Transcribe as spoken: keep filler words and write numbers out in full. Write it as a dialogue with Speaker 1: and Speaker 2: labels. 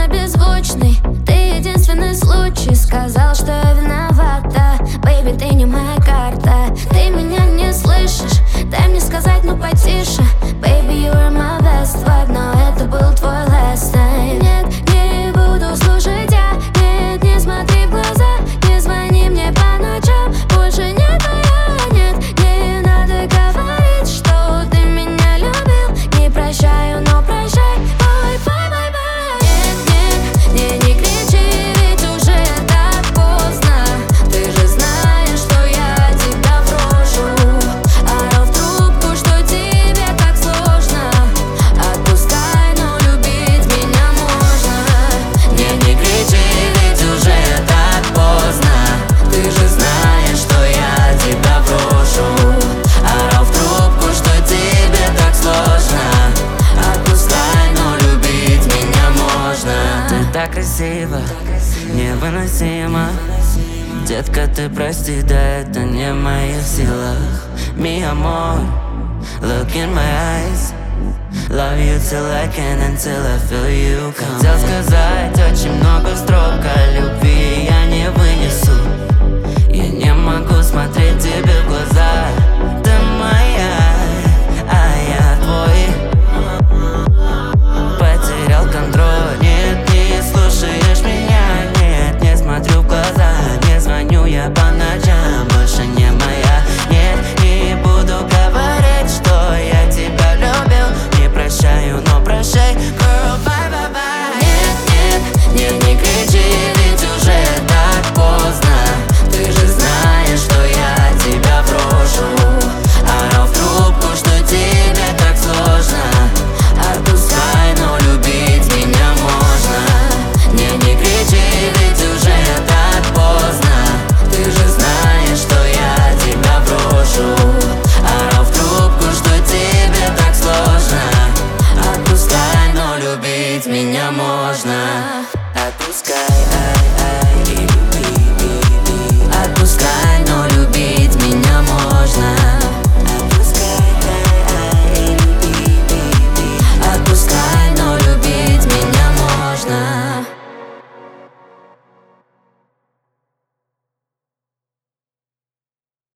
Speaker 1: беззвучный. Ты единственный случай. Сказал, что я виновата. Бэйби, ты не моя карта. Ты меня не слышишь. Дай мне сказать, ну потише. Baby, you were my best vibe, но это был твой last night. Нет, не буду слушать я. Нет, не смотри в глаза. Не звони мне по ночам. Больше не твоя. Нет, не надо говорить, что ты меня любил. Не прощаю, но прощай. Бай, бай, бай, бай. Нет, нет, не, не кричи, ведь уже так поздно. Ты же знаешь, что я тебя брошу. Орал в трубку, что тебе так сложно. Отпускай, но любить меня можно.
Speaker 2: Не, не кричи, ведь уже так поздно. Ты же знаешь, что я тебя брошу. Орал в трубку, что тебе так сложно. Отпускай, но любить меня можно. Ты так красива, невыносимо. Детка, ты прости, да это не в моих силах. Mi amor, look in my eyes. Love you till I can, until I feel you come. Хотел сказать очень много строк о любви, я не вынесу. Я не могу смотреть тебе в глаза.